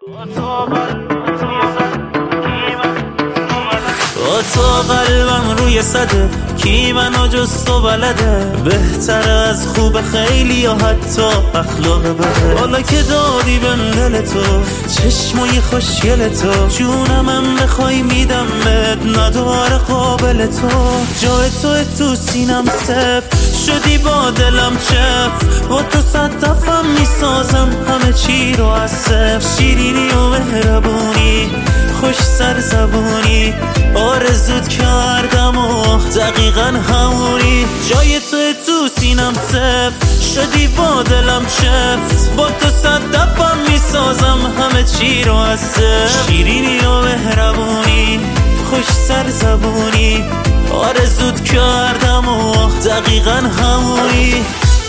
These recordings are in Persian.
تو قلبم روی صده کی منو جز تو بلده، بهتر از خوب خیلی یا حتی اخلاق بده. حالا که دادی بهم دل تو، چشمای خوشگل تو، جونمم بخوای میدم بهت، نداره قابل تو. جای تو سینم صف شدی با دلم چف، با تو 100 دفعه میسازم همه چی رو از صفر. شیرینی و مهربونی، خوش سرزبونی، آرزوت کردم و دقیقا همونی. جای تو سینم صف شدی با دلم چفت، با تو 100 دفعه میسازم همه چی رو از صفر. شیرینی و مهربونی، خوش سرزبونی، آرزوت کردم و دقیقا همونی.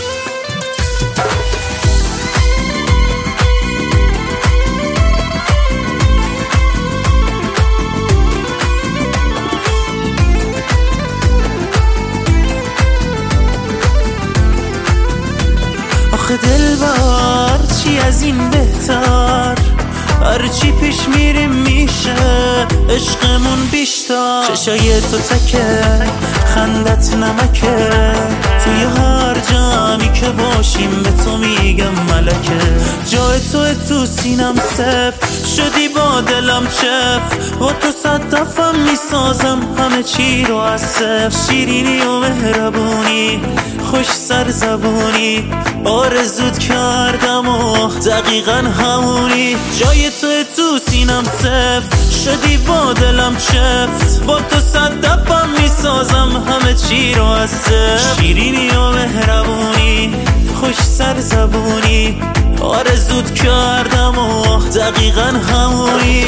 آخه دلبر چی از این بهتر، هرچی پیش میریم میشه عشقمون بیشتر. چشای تو تکه، خندت نمکه، توی هر جمعی که باشیم به تو میگم ملکه. جای تو سینم صف شدی با دلم چف، با تو 100 دفعه میسازم همه چی رو از صفر. شیرینی و مهربونی، خوش سرزبونی، آرزوت کردم و دقیقا همونی. جای تو سینم صف شدی با دلم چفت، با تو 100 دفعه میسازم همه چی رو از صفر. شیرینی و مهربونی، خوش سرزبونی، آرزوت کردم و دقیقا همونی.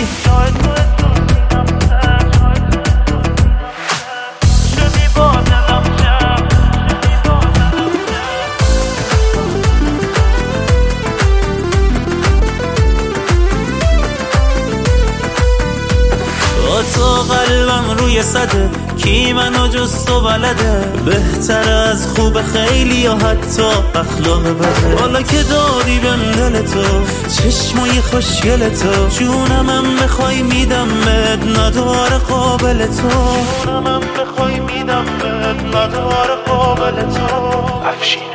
تو قلبم روی صده کی منو جز تو بلده، بهتر از خوب خیلی یا حتی اخلاق بده. حالا که دادی بهم دل تو، چشمای خوشگل تو، جونمم بخوای میدم بهت، نداره قابل تو. جونمم بخوای میدم بهت، نداره قابل تو. افشین